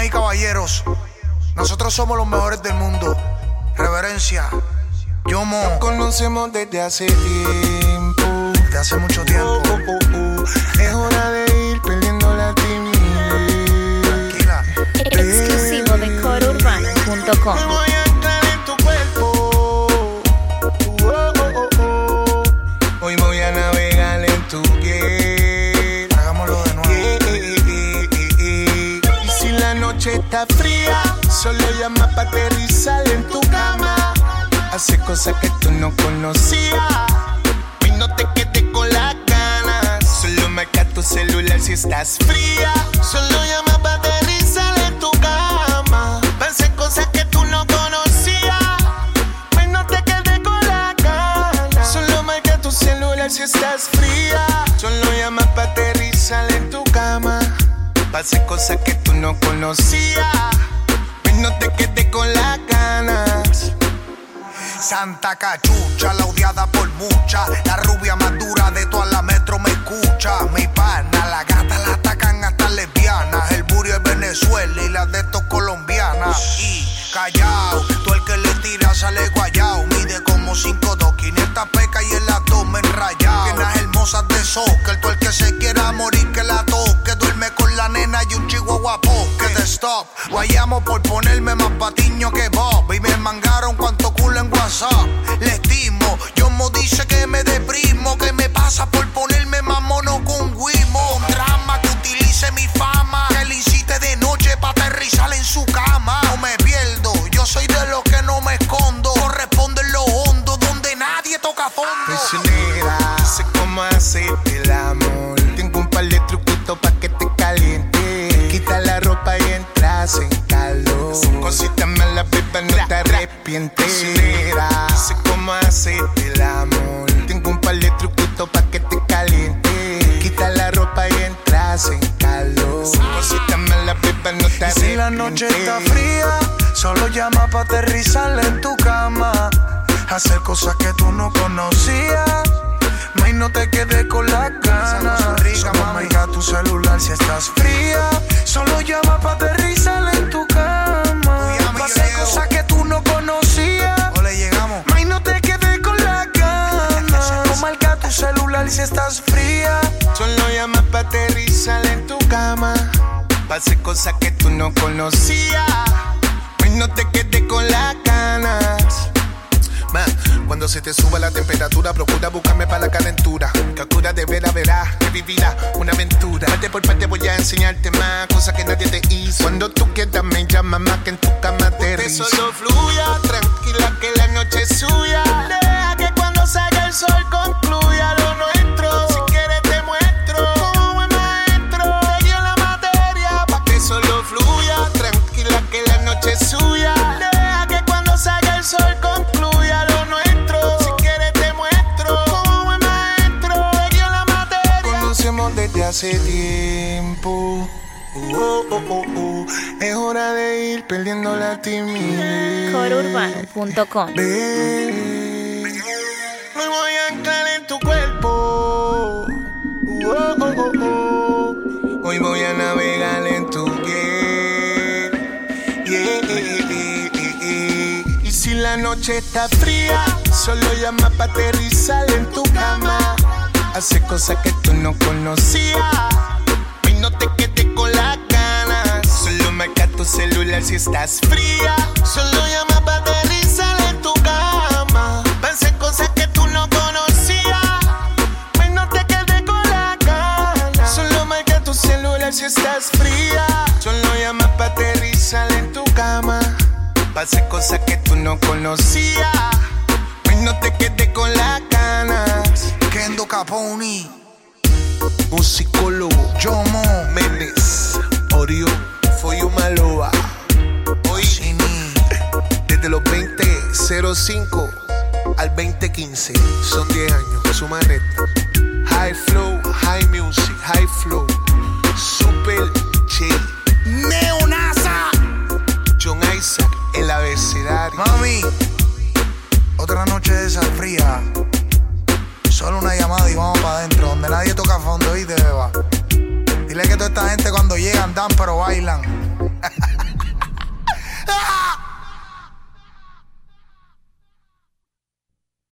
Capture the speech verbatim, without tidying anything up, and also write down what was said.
Damas y caballeros, nosotros somos los mejores del mundo. Reverencia, Yomo. Nos conocemos desde hace tiempo. Desde hace mucho tiempo. Oh, oh, oh, oh. Es hora de ir perdiendo la timidez. Tranquila. Exclusivo de coro urbano punto com. Me voy a entrar en tu cuerpo. Oh, oh, oh, oh. Hoy voy a navegar en tu piel. Hagámoslo de nuevo. Yeah, yeah, yeah, yeah, yeah. Y si la noche está fría, solo llama pa' aterrizar en tu cama. Hace cosas que tú no conocías y no te quedes con las ganas. Solo marca tu celular si estás fría. Solo llama pa' aterrizar en tu cama. Pa' hacer cosas que tú no conocías, pues no te quedes con las ganas. Solo marca tu celular si estás fría. Solo llama pa' aterrizar en tu cama. Pa' hacer cosas que tú no conocías, pues no te quedes con las ganas. Santa Cachucha, la odiada por muchas. La rubia más dura de toda la metro me escucha. Mi pana, la gata la atacan hasta lesbianas. El burio es Venezuela y las de estos colombianas. Y callao, tú el que le tira sale guayao. Mide como cinco dos, quinientas pecas y el abdomen rayado. Piernas hermosas de soccer, tú el que se quiera morir que la toque. Duerme con la nena y un chihuahua poke. De stop, guayamos por ponerme más patiño que Bob. Y me mangaron cuanto culo en WhatsApp. Le estimo, Yomo dice que me deprimo. Que me pasa por ponerme más mono con Wimo. Un drama que utilice mi fama, que le incite de noche pa' aterrizar en su cama. No me pierdo, yo soy de los que no me escondo. Corresponde en lo hondo, donde nadie toca fondo. Prisionera, sé cómo hacerte el amor. Tengo un par de truquitos pa' que te caliente. Quita la ropa y entras en calor. Cositas malas, beba, no te arrepientes. Prisionera, sé cómo hacerte el amor. Tengo un par de truquitos pa' que te caliente. Quita la ropa y entras en calor. Cositas malas, beba, no te arrepientes. Si la noche está fría, solo llama pa' aterrizar en tu cama. Hacer cosas que tú no conocías, may, no te quedes con las ganas. Solo marca tu celular si estás fría. Solo llama pa' aterrizar en tu cama. Pa' hacer cosas que tú no conocías, may, no te quedes con las ganas. Solo marca tu celular si estás fría. Solo llama pa' aterrizar en tu cama. Pa' hacer cosas que tú no conocías, may, no te quedes con las ganas. Man, cuando se te suba la temperatura, procura buscarme para la calentura. Calcula de vera, verás que vivirás una aventura. Parte por parte voy a enseñarte más cosas que nadie te hizo. Cuando tú quieras me llamas más que en tu cama te rizo. Solo fluya, tranquila que la noche es suya. Deja que cuando salga el sol concluya lo nuestro. Si quieres te muestro como buen maestro. Te guío la materia pa' que solo fluya, tranquila que la noche es suya. Deja que cuando salga el sol concluya lo nuestro. Si quieres te muestro como buen maestro. Te guío la materia. Conocemos desde hace tiempo. Uh, oh, oh, oh, oh. Es hora de ir perdiendo la timidez. coro urbano punto com. Ven, me voy a anclar en tu cuerpo. Uh, oh, oh, oh, oh. Hoy voy a navegar en tu piel. Yeah, yeah, yeah, yeah, yeah. Y si la noche está fría, solo llama pa' aterrizar en tu cama. Hace cosas que tú no conocías, y no te quedes con las ganas. Solo marca tu celular si estás fría. Solo llama pa' aterrizar en tu cama. Pa' hacer cosas que tú no conocías, pues no te quedes con las ganas. Solo marca tu celular si estás fría. Solo llama pa' aterrizar en tu cama. Pa' hacer cosas que tú no conocías, pues no te quedes con las ganas. Kendo Caponi, musicólogo Yomo, Méndez, Orión, Foyu Maloa. Hoy, desde los veinte cero cinco al veinte quince, son diez años, suma recta. High flow, high music, high flow, super chill. Neonasa, John Isaac, el abecedario. mami, otra noche de esa fría. Solo una llamada y vamos para adentro, donde nadie toca fondo y te beba. Dile que toda esta gente cuando llegan dan pero bailan.